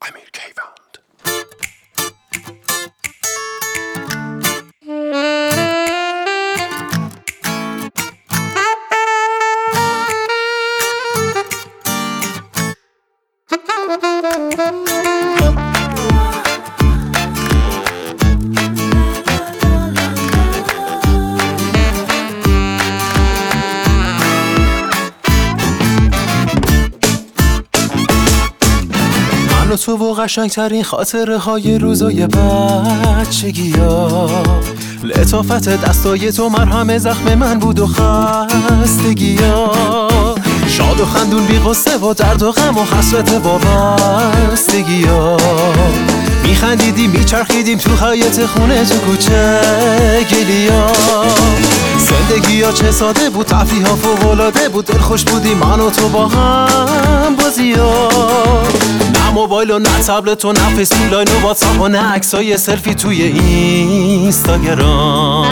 امیر کیوند. تو و قشنگترین خاطره های روزای بچگی ها، لطافت دستای تو مرهم زخم من بود و خستگی ها، شاد و خندون بی قصه و درد و غم و حسرت وابستگی ها، میخندیدیم میچرخیدیم تو حیاط خونه تو کوچه گلیا، زندگی ها چه ساده بود، تفریح ها فوق العاده بود، دلخوش بودیم من و تو با هم بازی ها، نه موبایل و نه تبلت و نه فیسبوک لاین و واتساپ و نه عکسای سلفی توی اینستاگرام.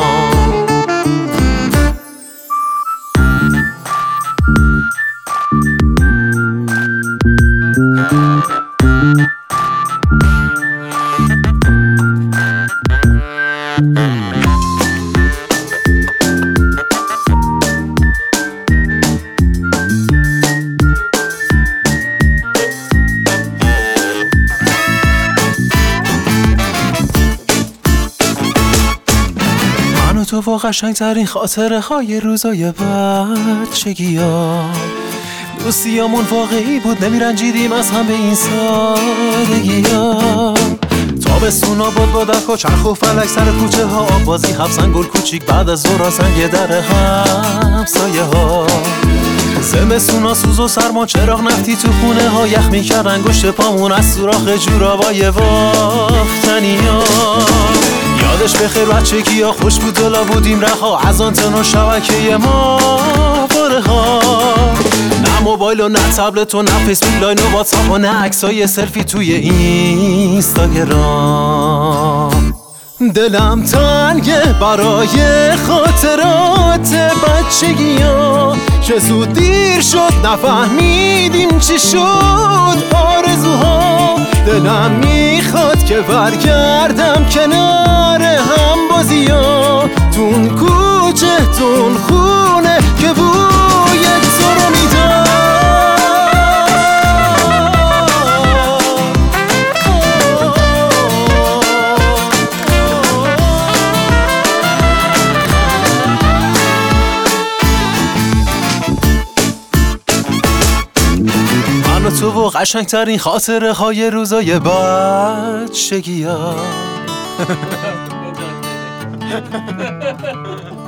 تو و قشنگترین خاطره های روزای بچگی ها، دوستیامون واقعی بود، نمیرنجیدیم از هم به این سادگی ها، تابستونا باد و چرخ و فلک سر کوچه ها، آب بازی حبسن گل کوچیک بعد از ظهر سنگ در همسایه ها، زمستونا سوز و سرما چراغ نفتی تو خونه ها، یخ میکرد انگشت پامون از سوراخ جورابای باختنی ها، یادش بخیر بچگی ها خوش بود دلا بودیم رها، از آنتن و شبکه ما باره ها، نه موبایل و نه تبلت و نه فیسبوک لاین و واتساپ و نه عکسای سلفی توی اینستاگرام. دلم تنگه برای خاطرات بچگی ها، چه زود دیر شد نفهمیدیم چی شد آرزوها، دلم میخواد که برگردم کنار هم بازی ها، تون کوچه تون خونه که بوی تو رو میدم. تو و قشنگترین خاطره های روزای بچگی ها.